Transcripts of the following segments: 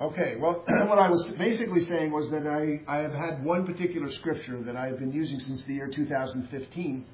Okay, well, what I was basically saying was that I have had one particular scripture that I have been using since the year 2015.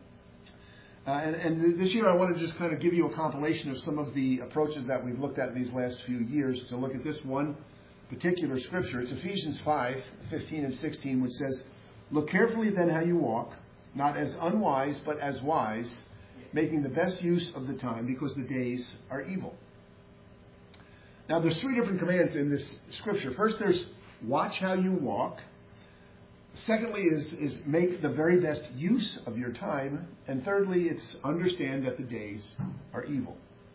And this year I want to just kind of give you a compilation of some of the approaches that we've looked at in these last few years to look at this one particular scripture. It's Ephesians 5:15 and 16, which says, "Look carefully then how you walk, not as unwise, but as wise, making the best use of the time, because the days are evil." Now, there's three different commands in this scripture. First, there's watch how you walk. Secondly, is make the very best use of your time. And thirdly, it's understand that the days are evil.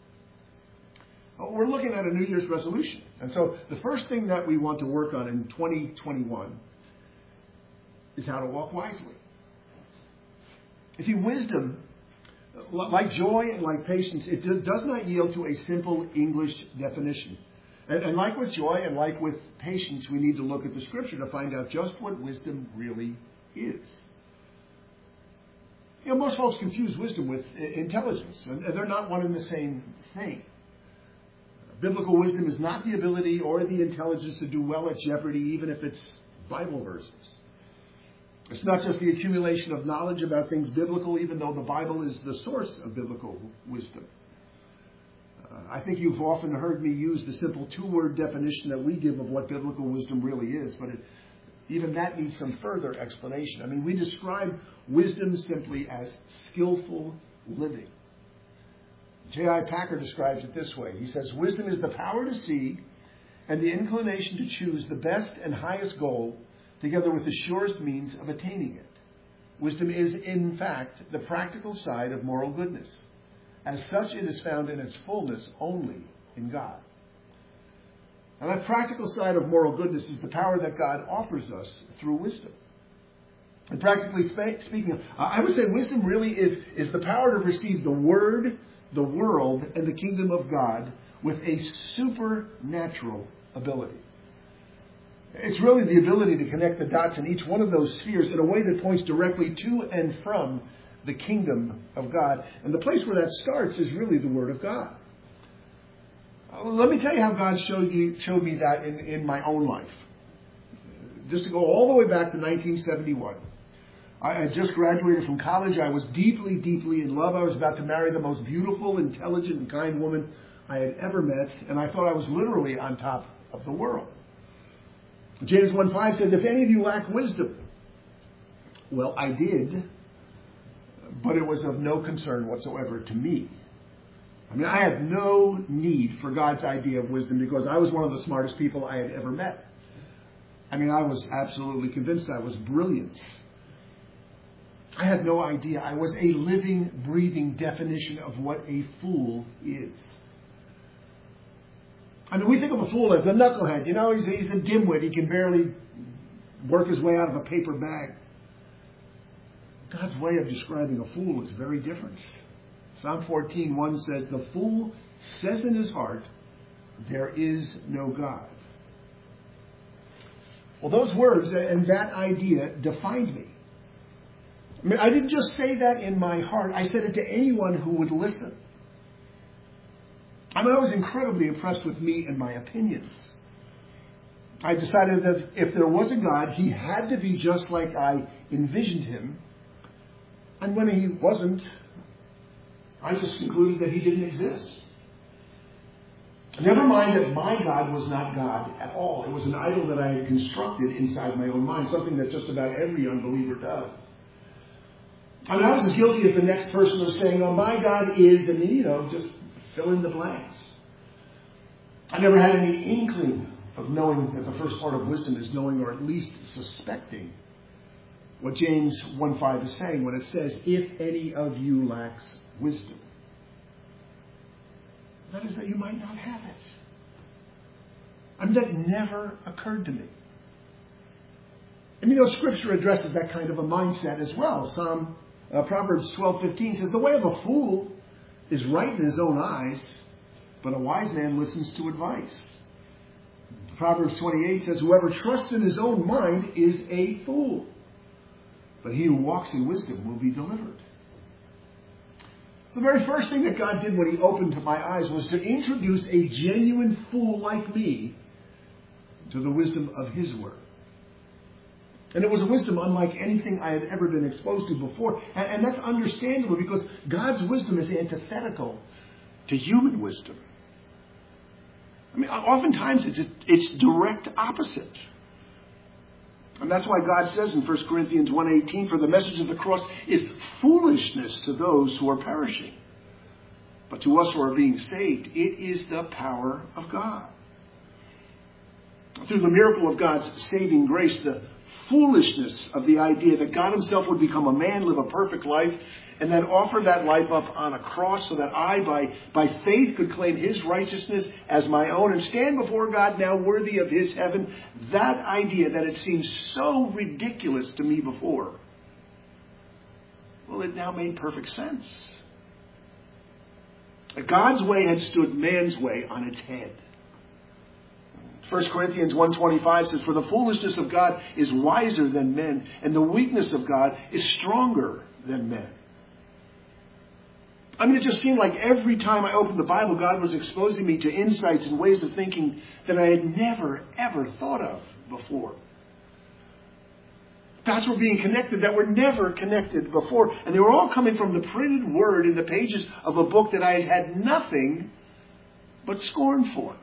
We're looking at a New Year's resolution. And so the first thing that we want to work on in 2021 is how to walk wisely. You see, wisdom, like joy and like patience, it does not yield to a simple English definition. And like with joy and like with patience, we need to look at the scripture to find out just what wisdom really is. You know, most folks confuse wisdom with intelligence, and they're not one and the same thing. Biblical wisdom is not the ability or the intelligence to do well at Jeopardy, even if it's Bible verses. It's not just the accumulation of knowledge about things biblical, even though the Bible is the source of biblical wisdom. I think you've often heard me use the simple two-word definition that we give of what biblical wisdom really is, but even that needs some further explanation. I mean, we describe wisdom simply as skillful living. J.I. Packer describes it this way. He says, "Wisdom is the power to see and the inclination to choose the best and highest goal, together with the surest means of attaining it. Wisdom is, in fact, the practical side of moral goodness. As such, it is found in its fullness only in God." Now, that practical side of moral goodness is the power that God offers us through wisdom. And practically speaking, I would say wisdom really is the power to receive the Word, the world, and the kingdom of God with a supernatural ability. It's really the ability to connect the dots in each one of those spheres in a way that points directly to and from the kingdom of God. And the place where that starts is really the Word of God. Let me tell you how God showed me that in my own life. Just to go all the way back to 1971. I had just graduated from college. I was deeply, deeply in love. I was about to marry the most beautiful, intelligent, and kind woman I had ever met. And I thought I was literally on top of the world. James 1:5 says, "If any of you lack wisdom," well, I did, but it was of no concern whatsoever to me. I mean, I had no need for God's idea of wisdom because I was one of the smartest people I had ever met. I mean, I was absolutely convinced I was brilliant. I had no idea. I was a living, breathing definition of what a fool is. I mean, we think of a fool as a knucklehead. You know, he's a dimwit. He can barely work his way out of a paper bag. God's way of describing a fool is very different. Psalm 14:1 says, "The fool says in his heart, there is no God." Well, those words and that idea defined me. I mean, I didn't just say that in my heart. I said it to anyone who would listen. I mean, I was incredibly impressed with me and my opinions. I decided that if there was a God, he had to be just like I envisioned him. And when he wasn't, I just concluded that he didn't exist. Never mind that my God was not God at all. It was an idol that I had constructed inside my own mind, something that just about every unbeliever does. I mean, I was as guilty as the next person of saying, "Oh, my God is," and just fill in the blanks. I never had any inkling of knowing that the first part of wisdom is knowing, or at least suspecting, what James 1:5 is saying when it says, "If any of you lacks wisdom." That is that you might not have it. I mean, that never occurred to me. And Scripture addresses that kind of a mindset as well. Proverbs 12:15 says, "The way of a fool is right in his own eyes, but a wise man listens to advice." Proverbs 28 says, "Whoever trusts in his own mind is a fool, but he who walks in wisdom will be delivered." So the very first thing that God did when he opened my eyes was to introduce a genuine fool like me to the wisdom of His Word. And it was a wisdom unlike anything I had ever been exposed to before. And that's understandable because God's wisdom is antithetical to human wisdom. I mean, oftentimes it's direct opposite. And that's why God says in 1 Corinthians 1:18, for the message of the cross is foolishness to those who are perishing. But to us who are being saved, it is the power of God. Through the miracle of God's saving grace, the foolishness of the idea that God Himself would become a man, live a perfect life, and then offer that life up on a cross so that I, by faith, could claim His righteousness as my own and stand before God now worthy of His heaven. That idea that it seemed so ridiculous to me before, well, it now made perfect sense. God's way had stood man's way on its head. 1 Corinthians 1:25 says, for the foolishness of God is wiser than men, and the weakness of God is stronger than men. I mean, it just seemed like every time I opened the Bible, God was exposing me to insights and ways of thinking that I had never, ever thought of before. Dots were being connected that were never connected before. And they were all coming from the printed word in the pages of a book that I had had nothing but scorn for.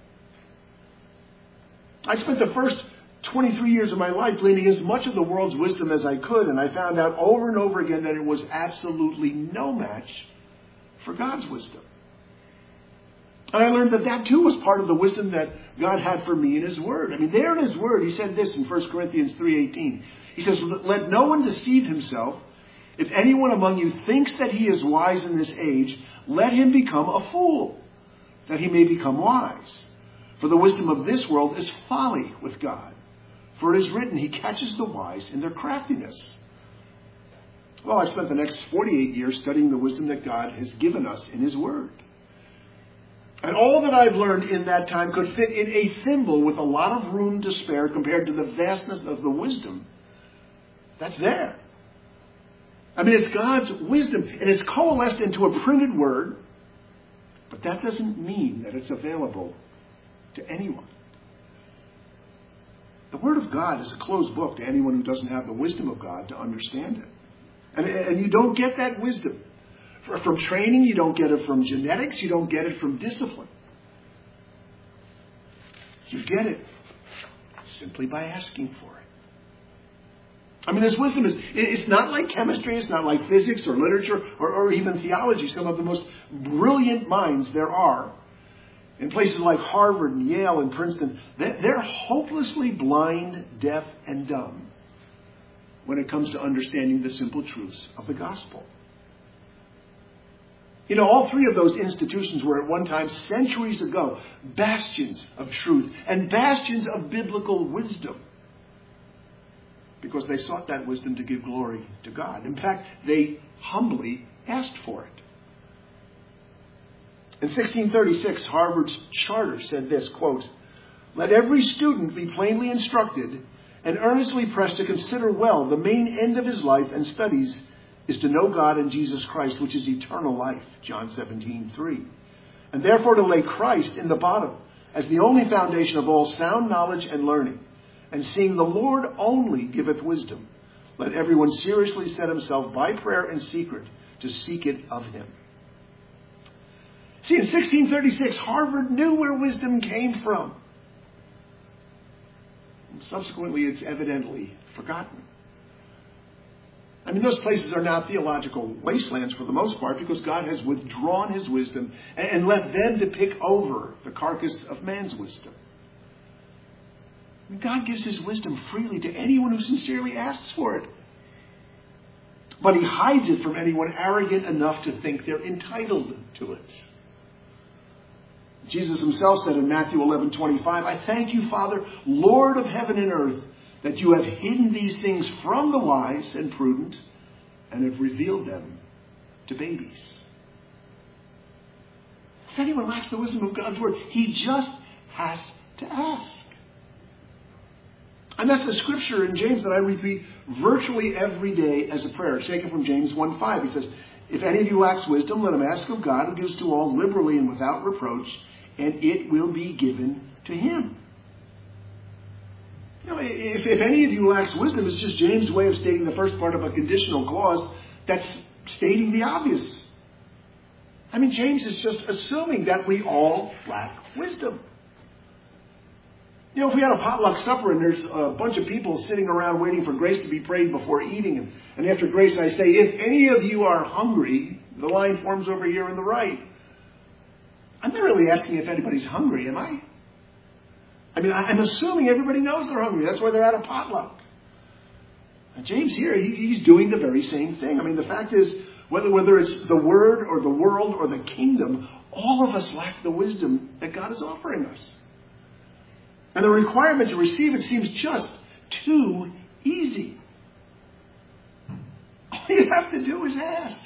I spent the first 23 years of my life gleaning as much of the world's wisdom as I could, and I found out over and over again that it was absolutely no match for God's wisdom. And I learned that too was part of the wisdom that God had for me in His Word. I mean, there in His Word, He said this in 1 Corinthians 3:18. He says, let no one deceive himself. If anyone among you thinks that he is wise in this age, let him become a fool, that he may become wise. For the wisdom of this world is folly with God. For it is written, He catches the wise in their craftiness. Well, I've spent the next 48 years studying the wisdom that God has given us in His Word. And all that I've learned in that time could fit in a thimble with a lot of room to spare compared to the vastness of the wisdom that's there. I mean, it's God's wisdom, and it's coalesced into a printed word, but that doesn't mean that it's available to anyone. The Word of God is a closed book to anyone who doesn't have the wisdom of God to understand it. And you don't get that wisdom from training. You don't get it from genetics. You don't get it from discipline. You get it simply by asking for it. I mean, this wisdom it's not like chemistry. It's not like physics or literature or even theology. Some of the most brilliant minds there are in places like Harvard and Yale and Princeton, they're hopelessly blind, deaf, and dumb when it comes to understanding the simple truths of the gospel. You know, all three of those institutions were at one time, centuries ago, bastions of truth and bastions of biblical wisdom, because they sought that wisdom to give glory to God. In fact, they humbly asked for it. In 1636, Harvard's charter said this, quote, let every student be plainly instructed and earnestly pressed to consider well the main end of his life and studies is to know God and Jesus Christ, which is eternal life, John 17:3. And therefore to lay Christ in the bottom as the only foundation of all sound knowledge and learning. And seeing the Lord only giveth wisdom, let everyone seriously set himself by prayer and secret to seek it of Him. See, in 1636, Harvard knew where wisdom came from. And subsequently, it's evidently forgotten. I mean, those places are now theological wastelands for the most part because God has withdrawn His wisdom and left them to pick over the carcass of man's wisdom. God gives His wisdom freely to anyone who sincerely asks for it. But He hides it from anyone arrogant enough to think they're entitled to it. Jesus Himself said in Matthew 11:25, I thank you, Father, Lord of heaven and earth, that you have hidden these things from the wise and prudent and have revealed them to babies. If anyone lacks the wisdom of God's Word, he just has to ask. And that's the scripture in James that I repeat virtually every day as a prayer. It's taken from James 1:5. He says, if any of you lacks wisdom, let him ask of God, who gives to all liberally and without reproach, and it will be given to him. if any of you lacks wisdom, it's just James' way of stating the first part of a conditional clause that's stating the obvious. I mean, James is just assuming that we all lack wisdom. You know, if we had a potluck supper and there's a bunch of people sitting around waiting for grace to be prayed before eating, and after grace I say, if any of you are hungry, the line forms over here on the right. I'm not really asking if anybody's hungry, am I? I mean, I'm assuming everybody knows they're hungry. That's why they're at a potluck. And James here, he's doing the very same thing. I mean, the fact is, whether it's the Word or the world or the kingdom, all of us lack the wisdom that God is offering us. And the requirement to receive it seems just too easy. All you have to do is ask.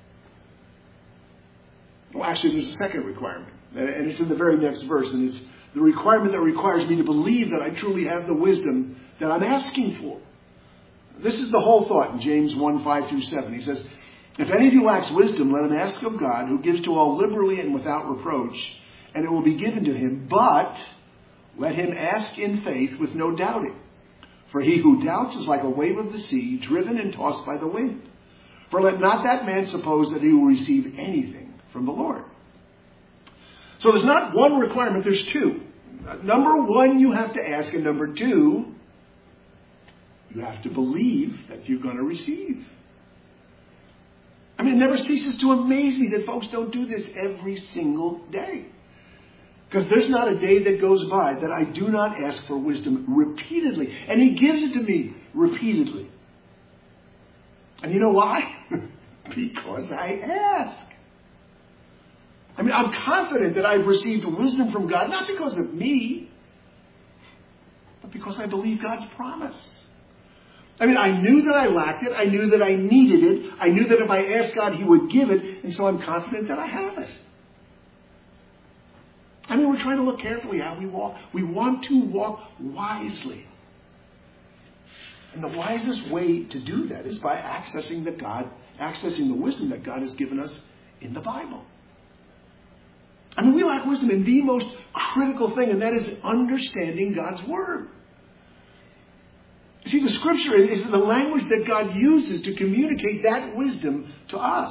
Well, actually, there's a second requirement. And it's in the very next verse. And it's the requirement that requires me to believe that I truly have the wisdom that I'm asking for. This is the whole thought in James 1:5-7. He says, if any of you lacks wisdom, let him ask of God, who gives to all liberally and without reproach, and it will be given to him. But let him ask in faith with no doubting. For he who doubts is like a wave of the sea, driven and tossed by the wind. For let not that man suppose that he will receive anything from the Lord. So there's not one requirement, there's two. Number one, you have to ask, and number two, you have to believe that you're going to receive. I mean, it never ceases to amaze me that folks don't do this every single day. Because there's not a day that goes by that I do not ask for wisdom repeatedly. And he gives it to me repeatedly. And you know why? Because I ask. I mean, I'm confident that I've received wisdom from God, not because of me, but because I believe God's promise. I mean, I knew that I lacked it. I knew that I needed it. I knew that if I asked God, he would give it. And so I'm confident that I have it. I mean, we're trying to look carefully how we walk. We want to walk wisely. And the wisest way to do that is by accessing the wisdom that God has given us in the Bible. I mean, we lack wisdom in the most critical thing, and that is understanding God's Word. You see, the Scripture is the language that God uses to communicate that wisdom to us.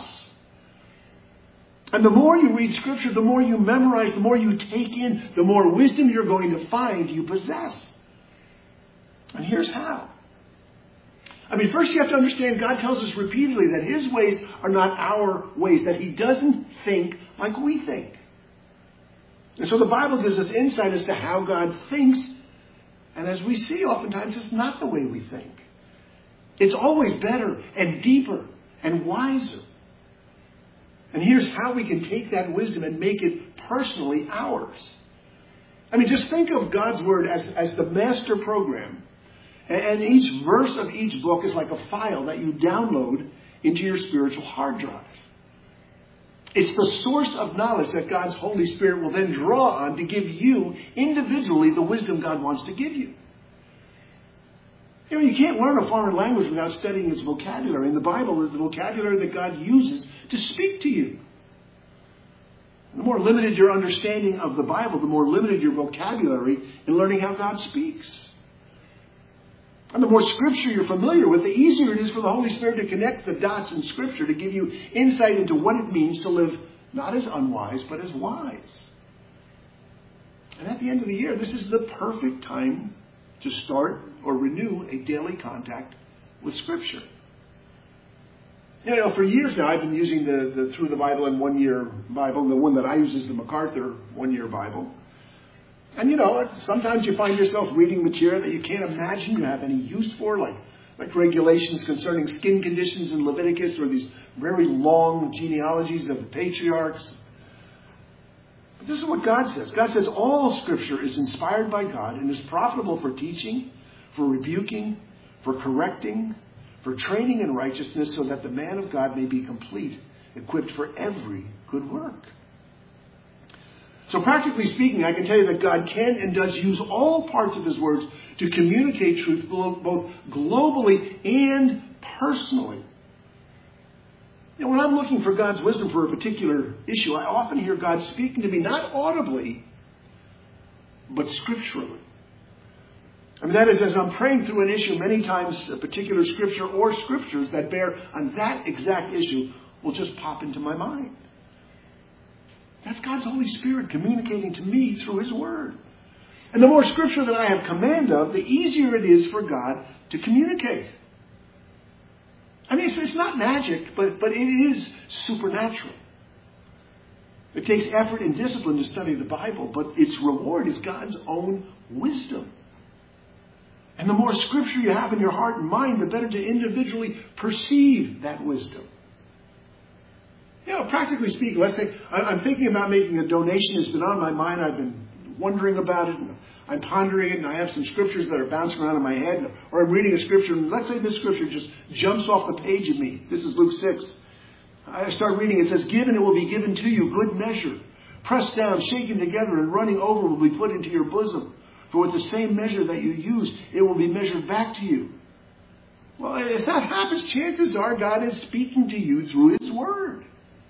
And the more you read Scripture, the more you memorize, the more you take in, the more wisdom you're going to find you possess. And here's how. I mean, first you have to understand God tells us repeatedly that his ways are not our ways, that he doesn't think like we think. And so the Bible gives us insight as to how God thinks. And as we see, oftentimes it's not the way we think. It's always better and deeper and wiser. And here's how we can take that wisdom and make it personally ours. I mean, just think of God's Word as the master program. And each verse of each book is like a file that you download into your spiritual hard drive. It's the source of knowledge that God's Holy Spirit will then draw on to give you individually the wisdom God wants to give you. You know, you can't learn a foreign language without studying its vocabulary. And the Bible is the vocabulary that God uses to speak to you. The more limited your understanding of the Bible, the more limited your vocabulary in learning how God speaks. And the more Scripture you're familiar with, the easier it is for the Holy Spirit to connect the dots in Scripture to give you insight into what it means to live not as unwise, but as wise. And at the end of the year, this is the perfect time to start or renew a daily contact with Scripture. You know, for years now, I've been using the Through the Bible in 1 Year Bible. The one that I use is the MacArthur 1 Year Bible. And you know, sometimes you find yourself reading material that you can't imagine you have any use for, like regulations concerning skin conditions in Leviticus, or these very long genealogies of the patriarchs. But this is what God says. God says all Scripture is inspired by God and is profitable for teaching, for rebuking, for correcting, for training in righteousness, so that the man of God may be complete, equipped for every good work. So practically speaking, I can tell you that God can and does use all parts of his words to communicate truth both globally and personally. You know, when I'm looking for God's wisdom for a particular issue, I often hear God speaking to me not audibly, but scripturally. I mean, that is, as I'm praying through an issue, many times a particular scripture or scriptures that bear on that exact issue will just pop into my mind. That's God's Holy Spirit communicating to me through His Word. And the more scripture that I have command of, the easier it is for God to communicate. I mean, it's not magic, but it is supernatural. It takes effort and discipline to study the Bible, but its reward is God's own wisdom. And the more scripture you have in your heart and mind, the better to individually perceive that wisdom. You know, practically speaking, let's say I'm thinking about making a donation. It's been on my mind. I've been wondering about it, and I'm pondering it, and I have some scriptures that are bouncing around in my head, or I'm reading a scripture, and let's say this scripture just jumps off the page at me. This is Luke 6. I start reading. It says, "Give and it will be given to you, good measure. Pressed down, shaken together, and running over will be put into your bosom. For with the same measure that you use, it will be measured back to you." Well, if that happens, chances are God is speaking to you through His Word.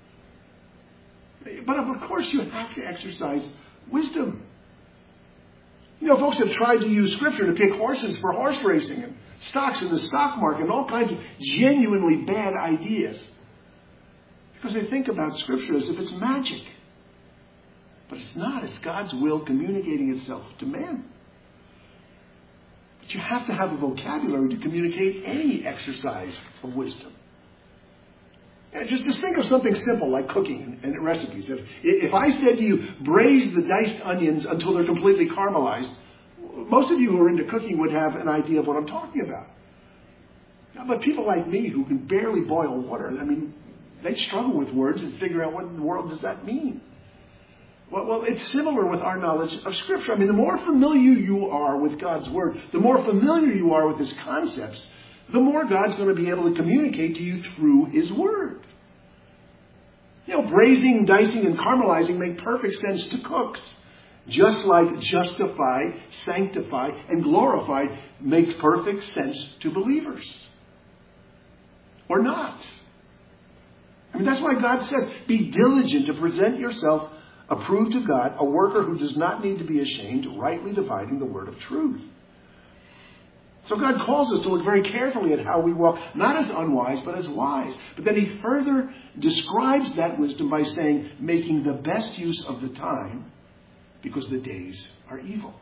But of course, you have to exercise wisdom. You know, folks have tried to use Scripture to pick horses for horse racing and stocks in the stock market and all kinds of genuinely bad ideas. Because they think about Scripture as if it's magic. But it's not. It's God's will communicating itself to man. But you have to have a vocabulary to communicate any exercise of wisdom. Just think of something simple like cooking and recipes. If I said to you, braise the diced onions until they're completely caramelized, most of you who are into cooking would have an idea of what I'm talking about. But people like me who can barely boil water, I mean, they struggle with words and figure out what in the world does that mean. Well, it's similar with our knowledge of Scripture. I mean, the more familiar you are with God's Word, the more familiar you are with His concepts, the more God's going to be able to communicate to you through His Word. You know, braising, dicing, and caramelizing make perfect sense to cooks. Just like justify, sanctify, and glorify makes perfect sense to believers. Or not. I mean, that's why God says, be diligent to present yourself approved to God, a worker who does not need to be ashamed, rightly dividing the word of truth. So God calls us to look very carefully at how we walk, not as unwise, but as wise. But then He further describes that wisdom by saying, making the best use of the time, because the days are evil.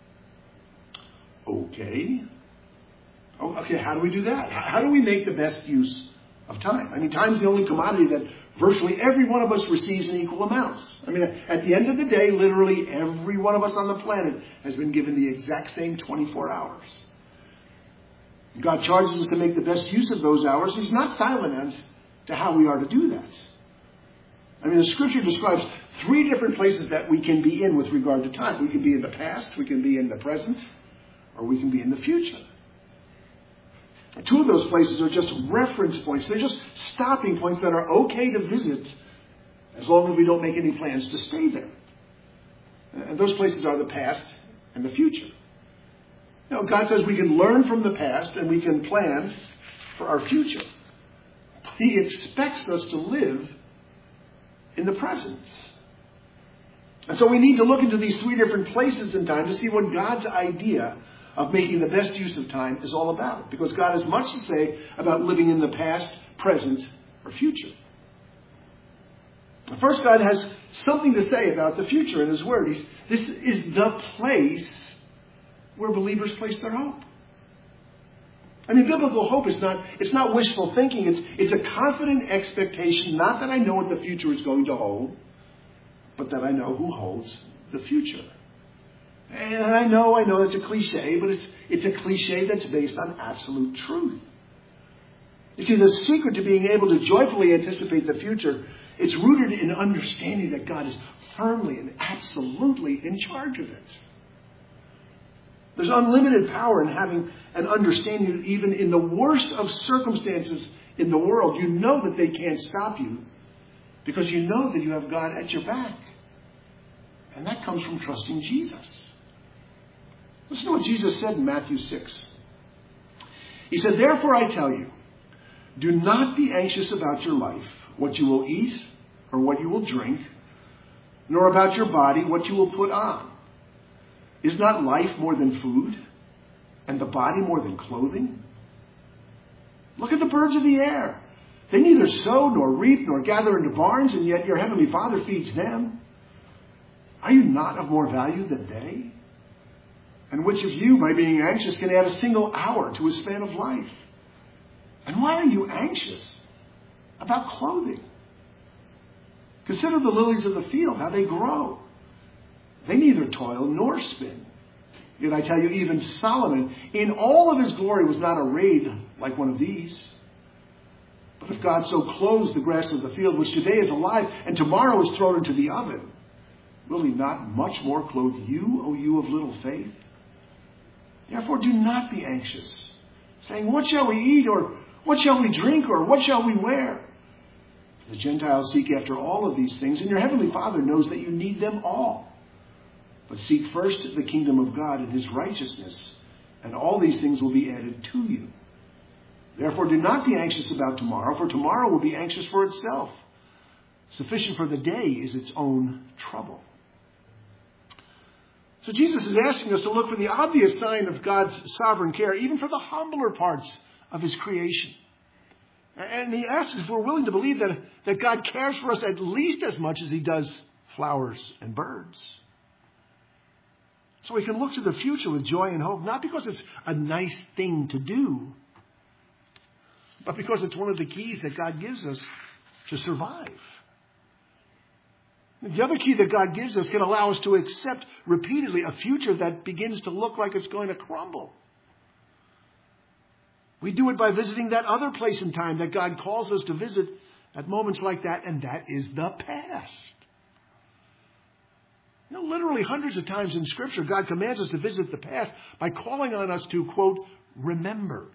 Okay, how do we do that? How do we make the best use of time? I mean, time's the only commodity that virtually every one of us receives in equal amounts. I mean, at the end of the day, literally every one of us on the planet has been given the exact same 24 hours. God charges us to make the best use of those hours. He's not silent as to how we are to do that. I mean, the Scripture describes 3 different places that we can be in with regard to time. We can be in the past, we can be in the present, or we can be in the future. 2 of those places are just reference points. They're just stopping points that are okay to visit as long as we don't make any plans to stay there. And those places are the past and the future. You know, God says we can learn from the past and we can plan for our future. He expects us to live in the present. And so we need to look into these 3 different places in time to see what God's idea of making the best use of time is all about. Because God has much to say about living in the past, present, or future. First, God has something to say about the future in His Word. This is the place where believers place their hope. I mean, biblical hope is not wishful thinking. It's a confident expectation, not that I know what the future is going to hold, but that I know who holds the future. And I know it's a cliche, but it's a cliche that's based on absolute truth. You see, the secret to being able to joyfully anticipate the future, it's rooted in understanding that God is firmly and absolutely in charge of it. There's unlimited power in having an understanding that even in the worst of circumstances in the world, you know that they can't stop you because you know that you have God at your back. And that comes from trusting Jesus. Listen to what Jesus said in Matthew 6. He said, "Therefore I tell you, do not be anxious about your life, what you will eat or what you will drink, nor about your body, what you will put on. Is not life more than food, and the body more than clothing? Look at the birds of the air. They neither sow nor reap nor gather into barns, and yet your heavenly Father feeds them. Are you not of more value than they? And which of you, by being anxious, can add a single hour to his span of life? And why are you anxious about clothing? Consider the lilies of the field, how they grow. They neither toil nor spin. Yet I tell you, even Solomon, in all of his glory, was not arrayed like one of these. But if God so clothes the grass of the field, which today is alive and tomorrow is thrown into the oven, will he not much more clothe you, O you of little faith? Therefore do not be anxious, saying, what shall we eat, or what shall we drink, or what shall we wear? The Gentiles seek after all of these things, and your heavenly Father knows that you need them all. But seek first the kingdom of God and his righteousness, and all these things will be added to you. Therefore do not be anxious about tomorrow, for tomorrow will be anxious for itself. Sufficient for the day is its own trouble. So Jesus is asking us to look for the obvious sign of God's sovereign care, even for the humbler parts of his creation. And he asks if we're willing to believe that God cares for us at least as much as he does flowers and birds. So we can look to the future with joy and hope, not because it's a nice thing to do, but because it's one of the keys that God gives us to survive. The other key that God gives us can allow us to accept repeatedly a future that begins to look like it's going to crumble. We do it by visiting that other place in time that God calls us to visit at moments like that, and that is the past. Literally hundreds of times in Scripture, God commands us to visit the past by calling on us to, quote, remember.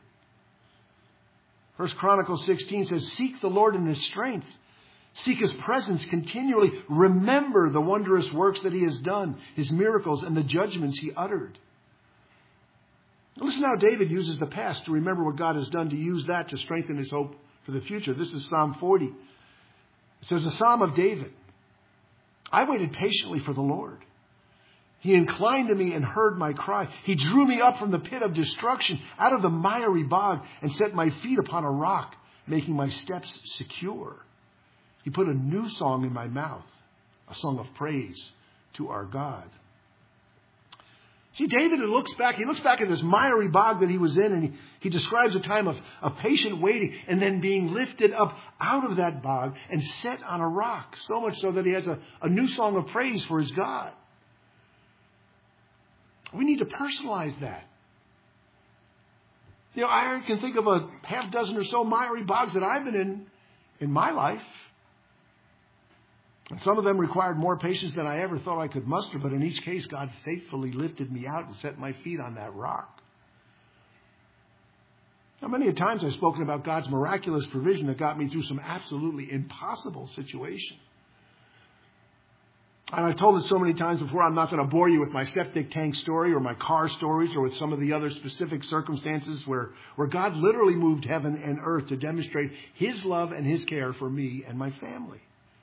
1 Chronicles 16 says, seek the Lord in his strength. Seek his presence continually. Remember the wondrous works that he has done, his miracles, and the judgments he uttered. Listen how David uses the past to remember what God has done, to use that to strengthen his hope for the future. This is Psalm 40. It says, a psalm of David. I waited patiently for the Lord. He inclined to me and heard my cry. He drew me up from the pit of destruction, out of the miry bog, and set my feet upon a rock, making my steps secure. He put a new song in my mouth, a song of praise to our God. See, David looks back at this miry bog that he was in, and he describes a time of patient waiting and then being lifted up out of that bog and set on a rock, so much so that he has a new song of praise for his God. We need to personalize that. I can think of a half dozen or so miry bogs that I've been in my life. And some of them required more patience than I ever thought I could muster, but in each case, God faithfully lifted me out and set my feet on that rock. Now, many a times I've spoken about God's miraculous provision that got me through some absolutely impossible situation. And I've told it so many times before, I'm not going to bore you with my septic tank story or my car stories or with some of the other specific circumstances where God literally moved heaven and earth to demonstrate his love and his care for me and my family.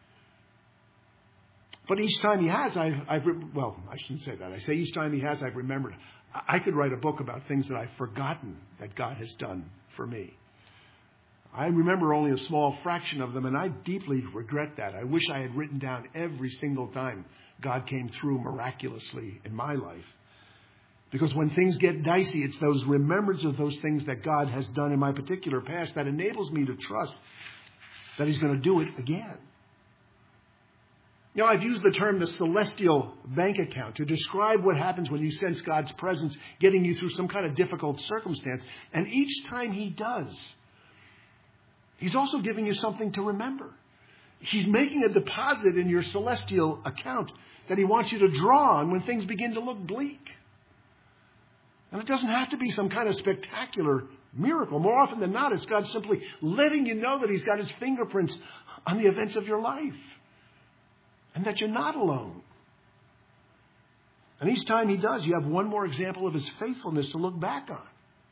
But each time he has, I shouldn't say that. I say each time he has, I've remembered. I could write a book about things that I've forgotten that God has done for me. I remember only a small fraction of them, and I deeply regret that. I wish I had written down every single time God came through miraculously in my life. Because when things get dicey, it's those remembrance of those things that God has done in my particular past that enables me to trust that he's going to do it again. I've used the term the celestial bank account to describe what happens when you sense God's presence getting you through some kind of difficult circumstance. And each time he does, he's also giving you something to remember. He's making a deposit in your celestial account that he wants you to draw on when things begin to look bleak. And it doesn't have to be some kind of spectacular miracle. More often than not, it's God simply letting you know that he's got his fingerprints on the events of your life. And that you're not alone. And each time he does, you have one more example of his faithfulness to look back on.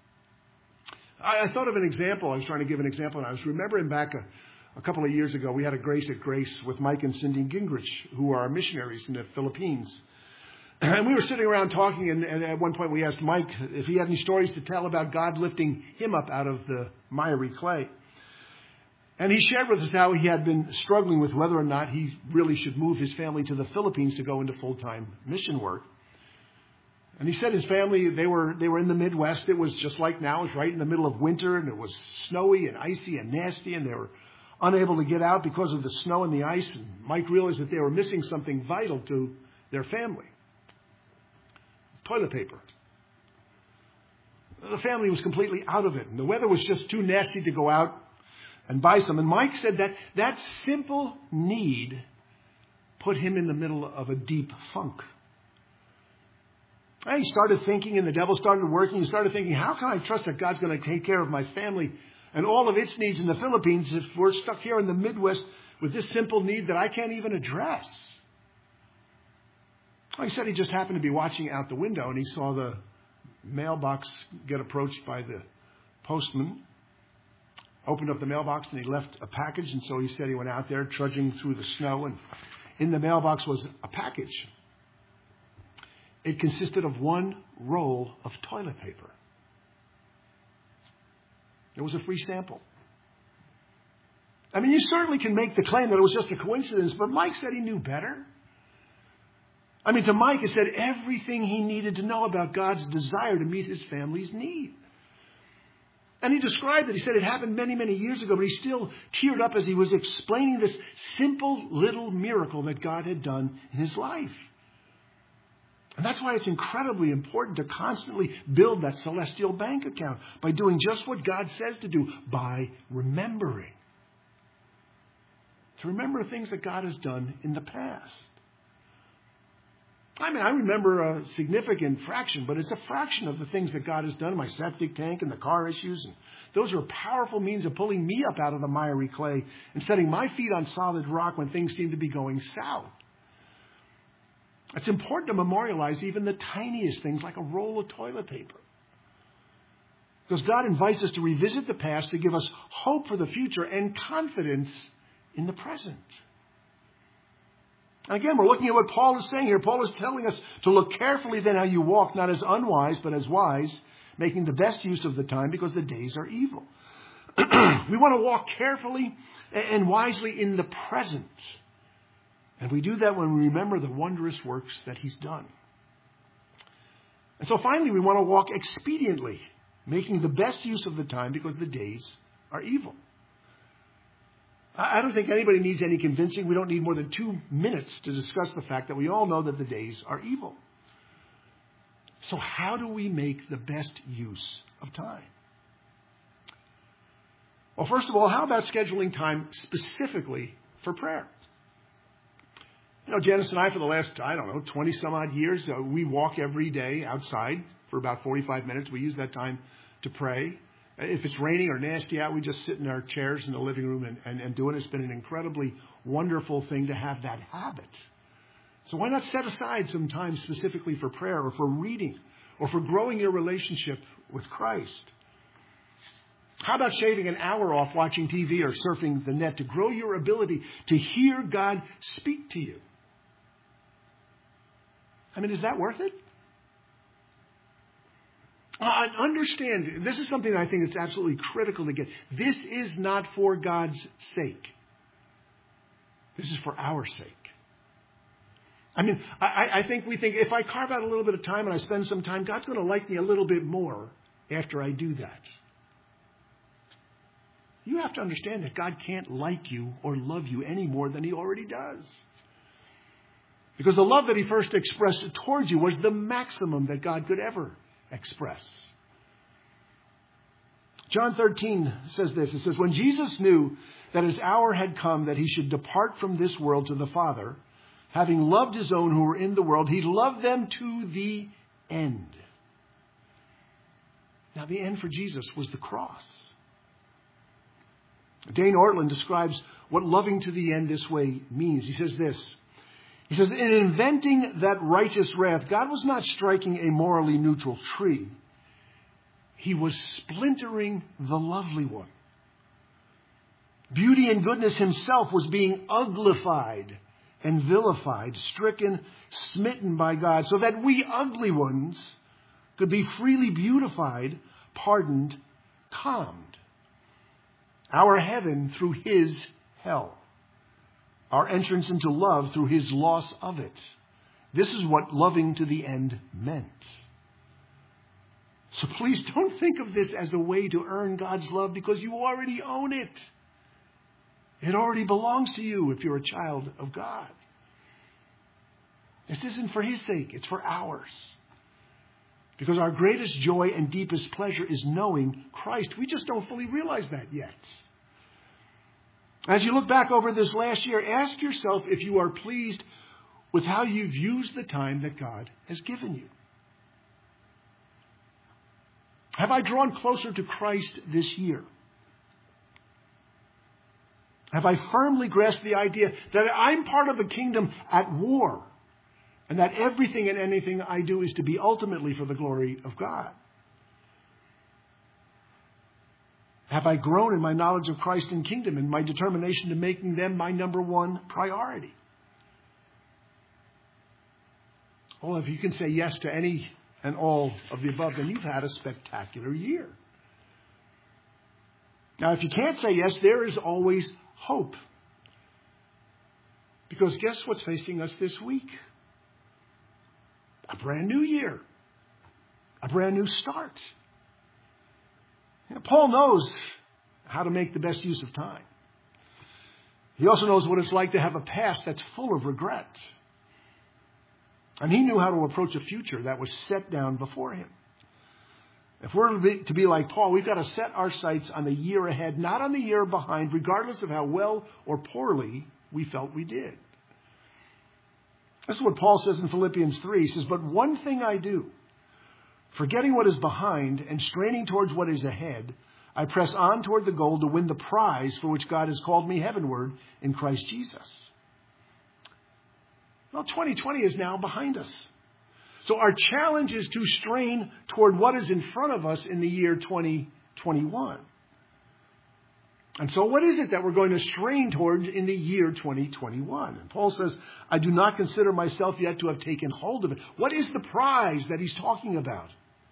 I thought of an example. I was trying to give an example, and I was remembering back a couple of years ago, we had a Grace at Grace with Mike and Cindy Gingrich, who are missionaries in the Philippines. And we were sitting around talking, and at one point we asked Mike if he had any stories to tell about God lifting him up out of the miry clay. And he shared with us how he had been struggling with whether or not he really should move his family to the Philippines to go into full-time mission work. And he said his family, they were in the Midwest. It was just like now. It was right in the middle of winter, and it was snowy and icy and nasty, and they were unable to get out because of the snow and the ice. And Mike realized that they were missing something vital to their family. Toilet paper. The family was completely out of it, and the weather was just too nasty to go out and buy some. And Mike said that simple need put him in the middle of a deep funk. And he started thinking, and the devil started working. He started thinking, how can I trust that God's going to take care of my family and all of its needs in the Philippines if we're stuck here in the Midwest with this simple need that I can't even address? Well, he said he just happened to be watching out the window, and he saw the mailbox get approached by the postman. Opened up the mailbox, and he left a package. And so he said he went out there trudging through the snow, and in the mailbox was a package. It consisted of one roll of toilet paper. It was a free sample. I mean, you certainly can make the claim that it was just a coincidence, but Mike said he knew better. I mean, to Mike, it said everything he needed to know about God's desire to meet his family's need. And he described it. He said it happened many, many years ago, but he still teared up as he was explaining this simple little miracle that God had done in his life. And that's why it's incredibly important to constantly build that celestial bank account by doing just what God says to do, by remembering. To remember things that God has done in the past. I mean, I remember a significant fraction, but it's a fraction of the things that God has done, my septic tank and the car issues. And those are powerful means of pulling me up out of the miry clay and setting my feet on solid rock when things seem to be going south. It's important to memorialize even the tiniest things like a roll of toilet paper. Because God invites us to revisit the past to give us hope for the future and confidence in the present. And again, we're looking at what Paul is saying here. Paul is telling us to look carefully then how you walk, not as unwise, but as wise, making the best use of the time because the days are evil. We want to walk carefully and wisely in the present. And we do that when we remember the wondrous works that he's done. And so finally, we want to walk expediently, making the best use of the time because the days are evil. I don't think anybody needs any convincing. We don't need more than 2 minutes to discuss the fact that we all know that the days are evil. So how do we make the best use of time? Well, first of all, how about scheduling time specifically for prayer? You know, Janice and I, for the last, 20 some odd years, we walk every day outside for about 45 minutes. We use that time to pray. If it's raining or nasty out, we just sit in our chairs in the living room and do it. It's been an incredibly wonderful thing to have that habit. So why not set aside some time specifically for prayer or for reading or for growing your relationship with Christ? How about shaving an hour off watching TV or surfing the net to grow your ability to hear God speak to you? I mean, is that worth it? Understand, this is something I think that's absolutely critical to get. This is not for God's sake. This is for our sake. I mean, I think we think if I carve out a little bit of time and I spend some time, God's going to like me a little bit more after I do that. You have to understand that God can't like you or love you any more than he already does. Because the love that he first expressed towards you was the maximum that God could ever express. John 13 says this. It says, when Jesus knew that his hour had come that he should depart from this world to the Father, having loved his own who were in the world, he loved them to the end. Now, the end for Jesus was the cross. Dane Ortland describes what loving to the end this way means. He says this. He says, in inventing that righteous wrath, God was not striking a morally neutral tree. He was splintering the lovely one. Beauty and goodness himself was being uglified and vilified, stricken, smitten by God, so that we ugly ones could be freely beautified, pardoned, calmed. Our heaven through his hell. Our entrance into love through his loss of it. This is what loving to the end meant. So please don't think of this as a way to earn God's love, because you already own it. It already belongs to you if you're a child of God. This isn't for his sake, it's for ours. Because our greatest joy and deepest pleasure is knowing Christ. We just don't fully realize that yet. As you look back over this last year, ask yourself if you are pleased with how you've used the time that God has given you. Have I drawn closer to Christ this year? Have I firmly grasped the idea that I'm part of a kingdom at war, and that everything and anything I do is to be ultimately for the glory of God? Have I grown in my knowledge of Christ and kingdom and my determination to making them my number one priority? Well, if you can say yes to any and all of the above, then you've had a spectacular year. Now, if you can't say yes, there is always hope. Because guess what's facing us this week? A brand new year. A brand new start. Paul knows how to make the best use of time. He also knows what it's like to have a past that's full of regret. And he knew how to approach a future that was set down before him. If we're to be like Paul, we've got to set our sights on the year ahead, not on the year behind, regardless of how well or poorly we felt we did. This is what Paul says in Philippians 3. He says, "But one thing I do, forgetting what is behind and straining towards what is ahead, I press on toward the goal to win the prize for which God has called me heavenward in Christ Jesus." Well, 2020 is now behind us. So our challenge is to strain toward what is in front of us in the year 2021. And so what is it that we're going to strain towards in the year 2021? And Paul says, "I do not consider myself yet to have taken hold of it." What is the prize that he's talking about?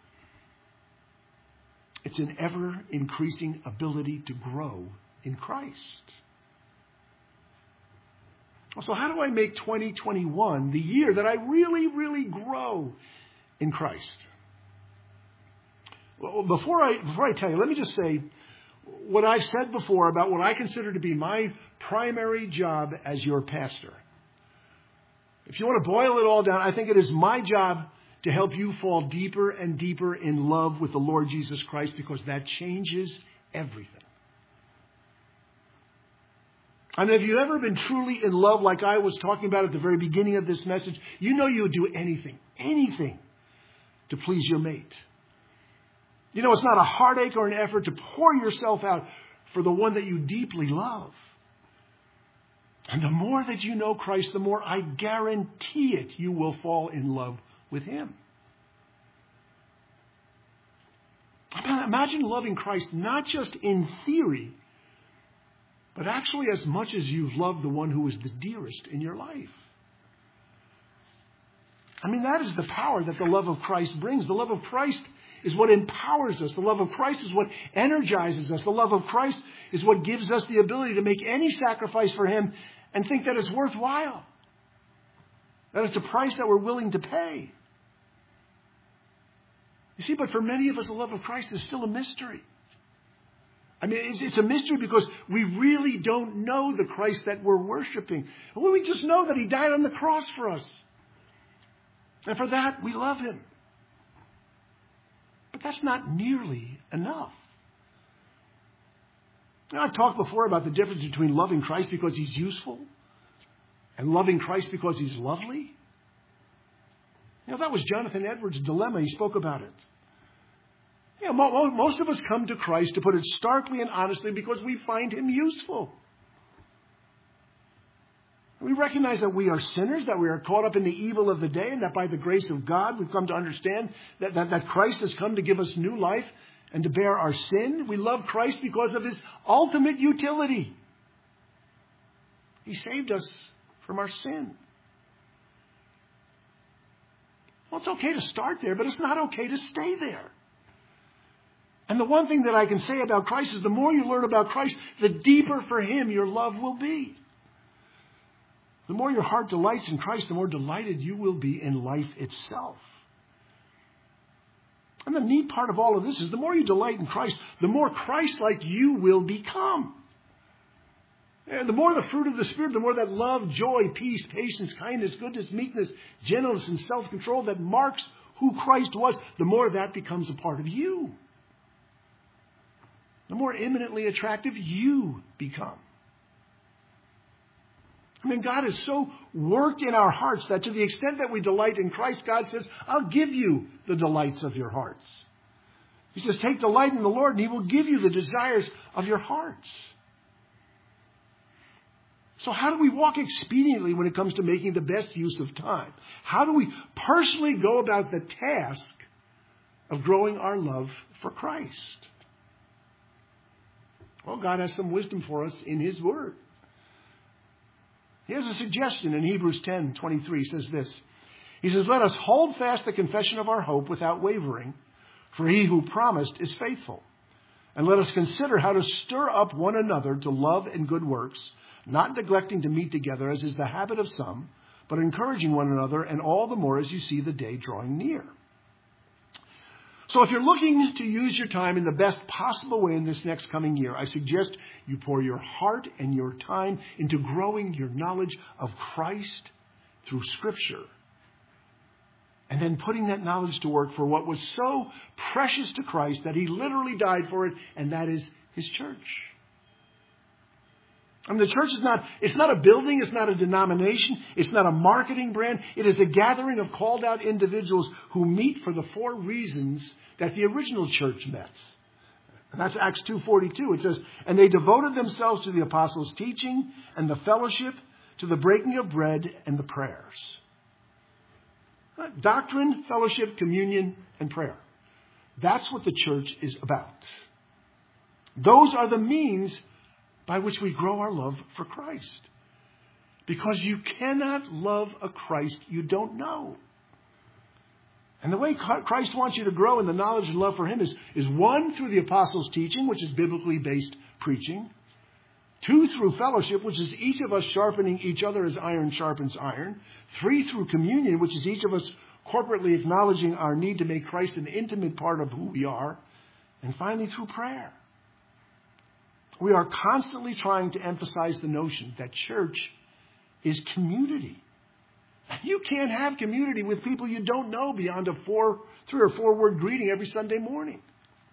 It's an ever-increasing ability to grow in Christ. So how do I make 2021 the year that I really, really grow in Christ? Well, before I tell you, let me just say what I've said before about what I consider to be my primary job as your pastor. If you want to boil it all down, I think it is my job to help you fall deeper and deeper in love with the Lord Jesus Christ, because that changes everything. And if you've ever been truly in love like I was talking about at the very beginning of this message, you know you would do anything to please your mate. You know, it's not a heartache or an effort to pour yourself out for the one that you deeply love. And the more that you know Christ, the more I guarantee it you will fall in love with him. Imagine loving Christ not just in theory, but actually as much as you've loved the one who is the dearest in your life. I mean, that is the power that the love of Christ brings. The love of Christ is what empowers us. The love of Christ is what energizes us. The love of Christ is what gives us the ability to make any sacrifice for him and think that it's worthwhile. That it's a price that we're willing to pay. You see, but for many of us, the love of Christ is still a mystery. I mean, it's a mystery because we really don't know the Christ that we're worshiping. Well, we just know that he died on the cross for us. And for that, we love him. But that's not nearly enough. Now, I've talked before about the difference between loving Christ because he's useful and loving Christ because he's lovely. You know, that was Jonathan Edwards' dilemma. He spoke about it. You know, most of us come to Christ, to put it starkly and honestly, because we find him useful. We recognize that we are sinners, that we are caught up in the evil of the day, and that by the grace of God, we've come to understand that Christ has come to give us new life and to bear our sin. We love Christ because of his ultimate utility. He saved us from our sin. Well, it's okay to start there, but it's not okay to stay there. And the one thing that I can say about Christ is the more you learn about Christ, the deeper for Him your love will be. The more your heart delights in Christ, the more delighted you will be in life itself. And the neat part of all of this is the more you delight in Christ, the more Christ-like you will become. And the more the fruit of the Spirit, the more that love, joy, peace, patience, kindness, goodness, meekness, gentleness, and self-control that marks who Christ was, the more that becomes a part of you. The more eminently attractive you become. I mean, God has so worked in our hearts that to the extent that we delight in Christ, God says, I'll give you the delights of your hearts. He says, take delight in the Lord and He will give you the desires of your hearts. So how do we walk expediently when it comes to making the best use of time? How do we personally go about the task of growing our love for Christ? Well, God has some wisdom for us in His Word. He has a suggestion in Hebrews 10:23. He says this. He says, let us hold fast the confession of our hope without wavering, for He who promised is faithful. And let us consider how to stir up one another to love and good works, not neglecting to meet together as is the habit of some, but encouraging one another, and all the more as you see the day drawing near. So if you're looking to use your time in the best possible way in this next coming year, I suggest you pour your heart and your time into growing your knowledge of Christ through Scripture. And then putting that knowledge to work for what was so precious to Christ that He literally died for it, and that is His church. I mean, the church it's not a building, it's not a denomination, it's not a marketing brand. It is a gathering of called out individuals who meet for the four reasons that the original church met. And that's Acts 2:42. It says, and they devoted themselves to the apostles' teaching and the fellowship, to the breaking of bread and the prayers. Doctrine, fellowship, communion, and prayer. That's what the church is about. Those are the means by which we grow our love for Christ. Because you cannot love a Christ you don't know. And the way Christ wants you to grow in the knowledge and love for Him is one, through the apostles' teaching, which is biblically based preaching. Two, through fellowship, which is each of us sharpening each other as iron sharpens iron. Three, through communion, which is each of us corporately acknowledging our need to make Christ an intimate part of who we are. And finally, through prayer. We are constantly trying to emphasize the notion that church is community. You can't have community with people you don't know beyond a 3 or 4 word greeting every Sunday morning.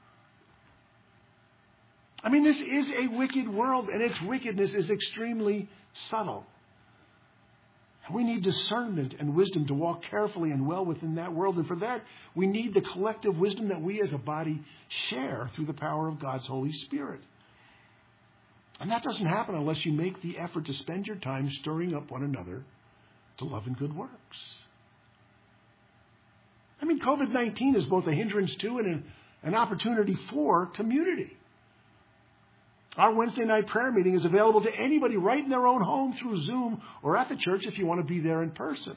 I mean, this is a wicked world, and its wickedness is extremely subtle. We need discernment and wisdom to walk carefully and well within that world. And for that, we need the collective wisdom that we as a body share through the power of God's Holy Spirit. And that doesn't happen unless you make the effort to spend your time stirring up one another to love and good works. I mean, COVID-19 is both a hindrance to and an opportunity for community. Our Wednesday night prayer meeting is available to anybody right in their own home through Zoom or at the church if you want to be there in person.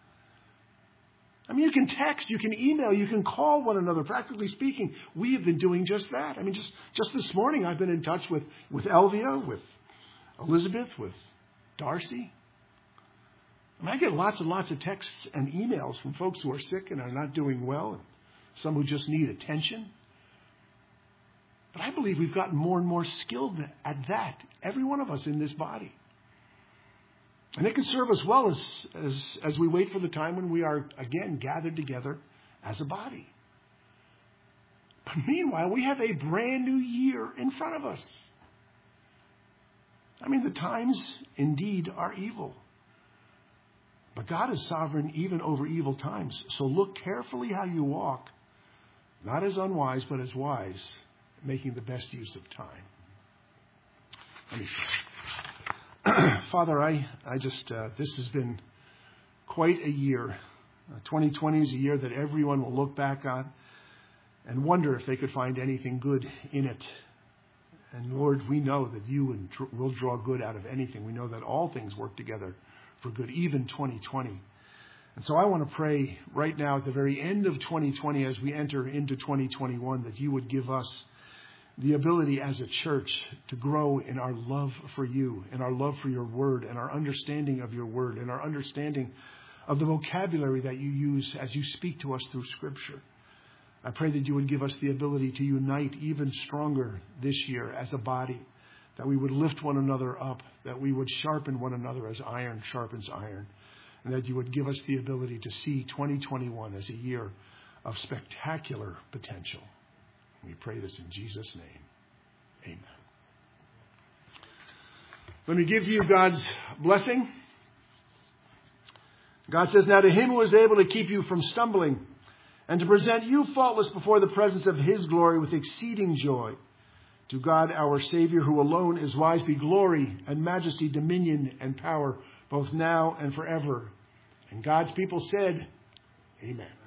I mean, you can text, you can email, you can call one another. Practically speaking, we have been doing just that. I mean, just this morning, I've been in touch with Elvia, with Elizabeth, with Darcy. I mean, I get lots and lots of texts and emails from folks who are sick and are not doing well, and some who just need attention. But I believe we've gotten more and more skilled at that, every one of us in this body. And it can serve us well as we wait for the time when we are, again, gathered together as a body. But meanwhile, we have a brand new year in front of us. I mean, the times indeed are evil. But God is sovereign even over evil times. So look carefully how you walk, not as unwise, but as wise, making the best use of time. Let me pray. Father, I just, this has been quite a year. 2020 is a year that everyone will look back on and wonder if they could find anything good in it. And Lord, we know that you will draw good out of anything. We know that all things work together for good, even 2020. And so I want to pray right now at the very end of 2020 as we enter into 2021 that you would give us the ability as a church to grow in our love for you, and our love for your word, and our understanding of your word, and our understanding of the vocabulary that you use as you speak to us through Scripture. I pray that you would give us the ability to unite even stronger this year as a body, that we would lift one another up, that we would sharpen one another as iron sharpens iron, and that you would give us the ability to see 2021 as a year of spectacular potential. We pray this in Jesus' name. Amen. Let me give you God's blessing. God says, now to him who is able to keep you from stumbling and to present you faultless before the presence of his glory with exceeding joy. To God our Savior, who alone is wise, be glory and majesty, dominion and power, both now and forever. And God's people said, Amen.